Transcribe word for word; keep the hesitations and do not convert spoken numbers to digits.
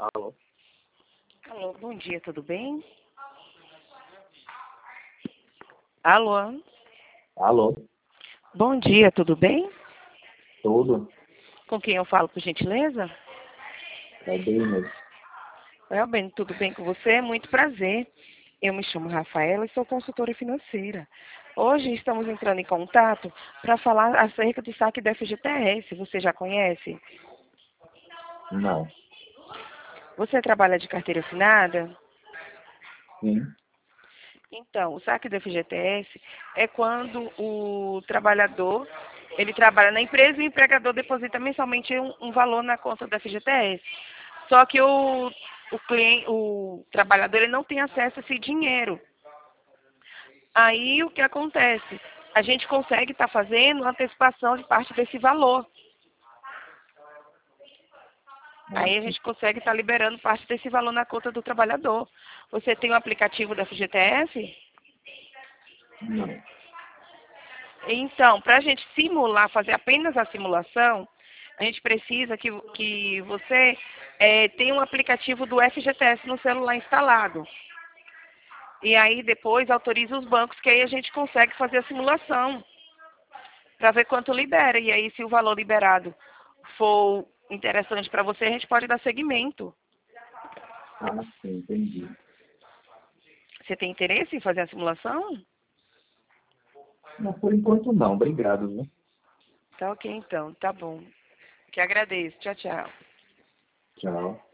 Alô? Alô, bom dia, tudo bem? Alô? Alô? Bom dia, tudo bem? Tudo? Com quem eu falo, por gentileza? É bem mesmo. É, bem, tudo bem com você? Muito prazer. Eu me chamo Rafaela e sou consultora financeira. Hoje estamos entrando em contato para falar acerca do saque da F G T S. Você já conhece? Não. Você trabalha de carteira assinada? Sim. Então, o saque do F G T S é quando o trabalhador, ele trabalha na empresa e o empregador deposita mensalmente um, um valor na conta do F G T S. Só que o, o cliente, o trabalhador, ele não tem acesso a esse dinheiro. Aí o que acontece? A gente consegue estar fazendo uma antecipação de parte desse valor. Aí a Nossa. gente consegue estar liberando parte desse valor na conta do trabalhador. Você tem o aplicativo da F G T S? Não. Então, para a gente simular, fazer apenas a simulação, a gente precisa que, que você é, tenha um aplicativo do F G T S no celular instalado. E aí depois autoriza os bancos, que aí a gente consegue fazer a simulação para ver quanto libera. E aí, se o valor liberado for interessante para você, a gente pode dar seguimento. Ah, sim, entendi. Você tem interesse em fazer a simulação? Não, por enquanto não. Obrigado, viu? Tá ok, então. Tá bom. Que agradeço. Tchau, tchau. Tchau.